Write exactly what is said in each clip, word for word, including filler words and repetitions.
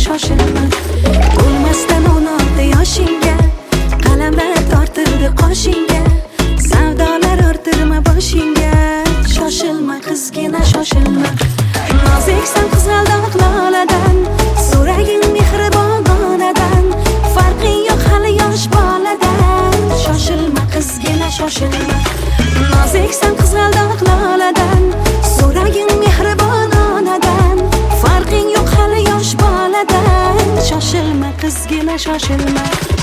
shoshilma. Bo'lmasdan o'n olti yoshingga qalamlar tortildi qoshingga, savdolar ortirma boshingga. Shoshilma qizgina shoshilma. Noziksan qizg'aldoq loladan, so'raging mehribon onadan, farqing yo'q hali yosh boladan. Shoshilma qizgina shoshilma. Noziksan qizg'aldoq loladan, so'raging mehribon onadan, farqing yo'q hali yosh boladan. Shoshilma qizgina shoshilma.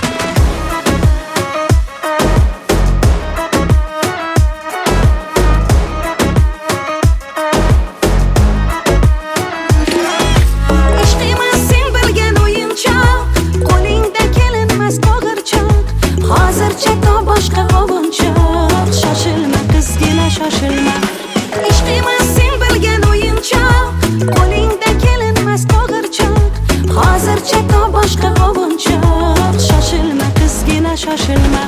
Shoshilma. Ishq emas sen bilgan o'yinchoq, qo'lingda kelinmas qo'g'irchoq, hozircha to boshqa ovunchoq. Shoshilma qizgina shoshilma.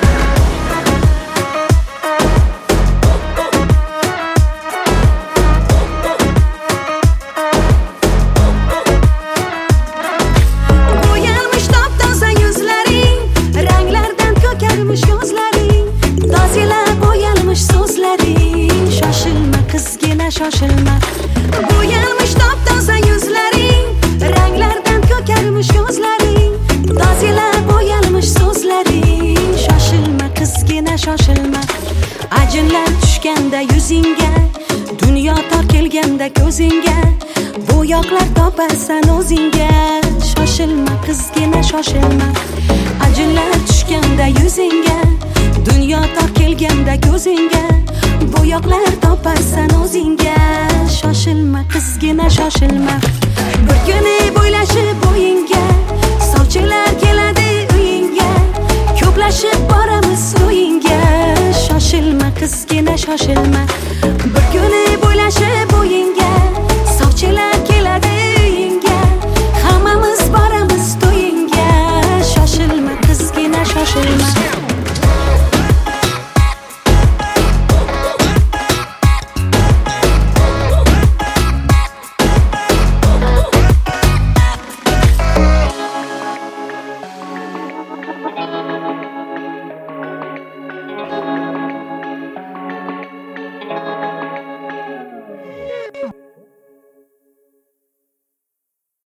Bo'yalmish top-toza yuzlaring, ranglardan ko'karmish ko'zlaring, tozilab bo'yalmish so'zlaring. Shoshilma qizgina shoshilma. Bo'yalmish top-toza yuzlaring, ranglardan ko'karmish ko'zlaring, tozilab bo'yalmish so'zlaring. Shoshilma qizgina shoshilma. Ajinlar tushganda yuzingga, dunyo tor kelganda ko'zingga, bo'yoqlar toparsan o'zingga. Shoshilma qizgina shoshilma. Ajinlar tushganda yuzingga, dunyo tor kelganda ko'zingga, bo'yoqlar toparsan o'zingga. Shoshilma qizgina shoshilma.